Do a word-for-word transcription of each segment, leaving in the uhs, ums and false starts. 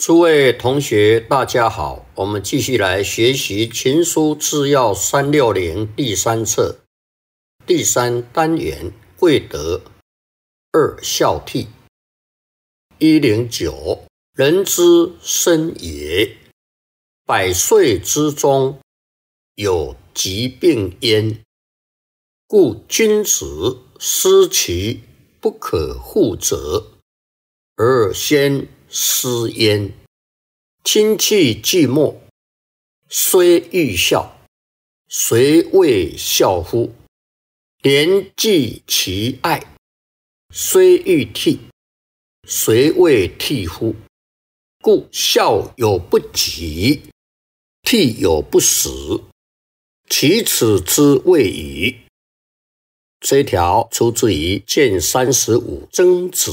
诸位同学大家好，我们继续来学习情书制要三六零第三册第三单元贵德二孝悌。一零九人之生也，百岁之中有疾病焉，故君子思其不可护者，而先思焉。亲戚寂寞，虽欲孝，谁谓孝乎？连济其爱，虽欲悌，谁谓悌乎？故孝有不及，悌有不始，其此之谓与？这一条出自于卷三十五曾子。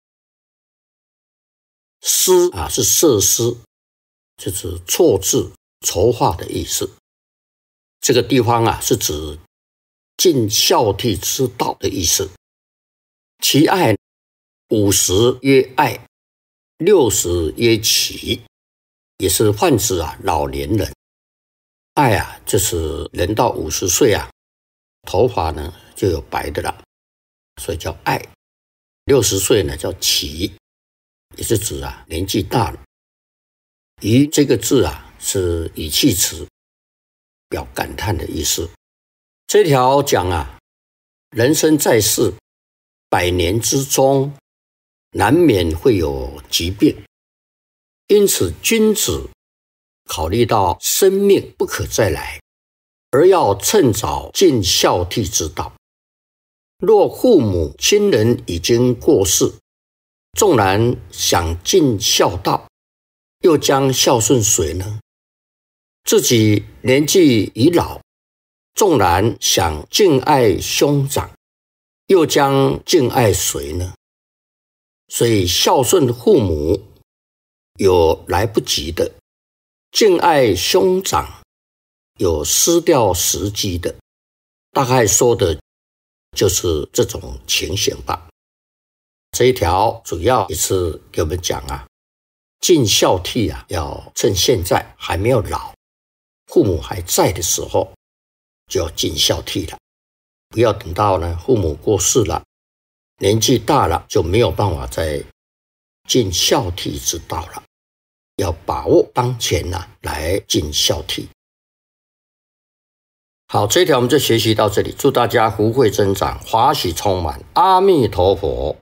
思啊是设思，就是错字筹划的意思。这个地方啊是指尽孝悌之道的意思。其爱五十曰爱，六十曰齐，也是泛指啊老年人。爱啊就是人到五十岁啊，头发呢就有白的了，所以叫爱。六十岁呢叫齐，也是指啊年纪大了。于这个字啊是语气词，表感叹的意思。这条讲啊，人生在世百年之中，难免会有疾病，因此君子考虑到生命不可再来，而要趁早尽孝悌之道。若父母亲人已经过世，纵然想尽孝道，又将孝顺谁呢？自己年纪已老，纵然想敬爱兄长，又将敬爱谁呢？所以孝顺父母有来不及的，敬爱兄长有失掉时机的，大概说的就是这种情形吧。这一条主要也是给我们讲啊，尽孝悌啊，要趁现在还没有老，父母还在的时候，就要尽孝悌了。不要等到呢父母过世了，年纪大了，就没有办法再尽孝悌之道了。要把握当前啊，来尽孝悌。好，这一条我们就学习到这里。祝大家福慧增长，华喜充满。阿弥陀佛。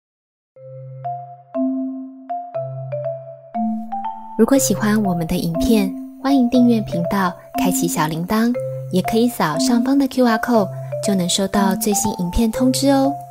如果喜欢我们的影片，欢迎订阅频道，开启小铃铛，也可以扫上方的 Q R code， 就能收到最新影片通知哦。